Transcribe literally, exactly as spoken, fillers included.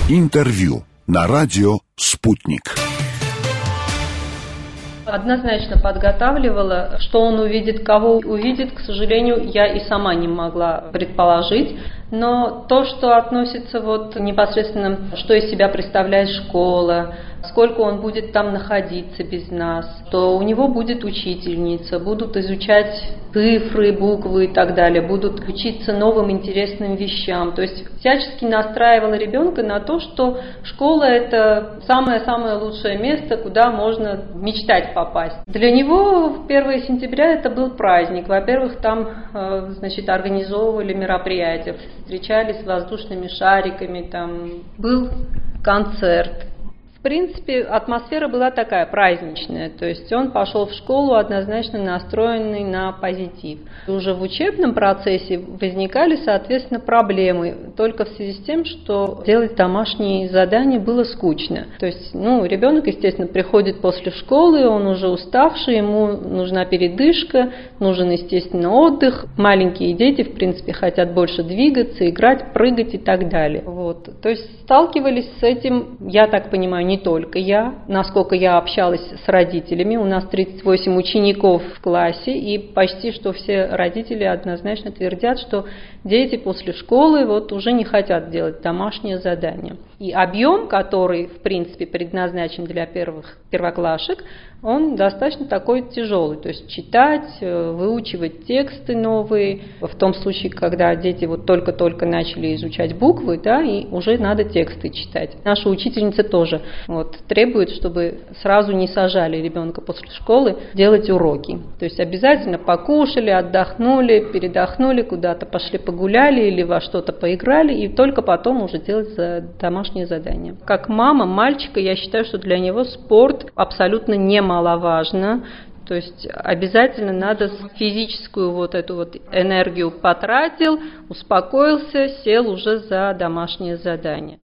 Интервью на радио «Спутник». Однозначно подготавливала, что он увидит, кого увидит, к сожалению, я и сама не могла предположить. Но то, что относится вот непосредственно, что из себя представляет школа, сколько он будет там находиться без нас, то у него будет учительница, будут изучать цифры, буквы и так далее, будут учиться новым интересным вещам. То есть всячески настраивала ребенка на то, что школа – это самое-самое лучшее место, куда можно мечтать попасть. Для него первое сентября это был праздник. Во-первых, там значит, организовывали мероприятия, встречались с воздушными шариками, там был концерт. В принципе, атмосфера была такая праздничная, то есть он пошел в школу однозначно настроенный на позитив. Уже в учебном процессе возникали, соответственно, проблемы, только в связи с тем, что делать домашние задания было скучно. То есть, ну, ребенок, естественно, приходит после школы, он уже уставший, ему нужна передышка, нужен, естественно, отдых. Маленькие дети, в принципе, хотят больше двигаться, играть, прыгать и так далее. Вот. То есть сталкивались с этим, я так понимаю, не только я, насколько я общалась с родителями. У нас тридцать восемь учеников в классе, и почти что все родители однозначно твердят, что дети после школы вот уже не хотят делать домашние задания. И объем, который, в принципе, предназначен для первых первоклашек, он достаточно такой тяжелый. То есть читать, выучивать тексты новые. В том случае, когда дети вот только-только начали изучать буквы, да, и уже надо тексты читать. Наша учительница тоже вот, требует, чтобы сразу не сажали ребенка после школы делать уроки. То есть обязательно покушали, отдохнули, передохнули, куда-то пошли погуляли или во что-то поиграли, и только потом уже делать домашние задания. Как мама мальчика, я считаю, что для него спорт абсолютно немаловажно. То есть обязательно надо физическую вот эту вот энергию потратил, успокоился, сел уже за домашнее задание.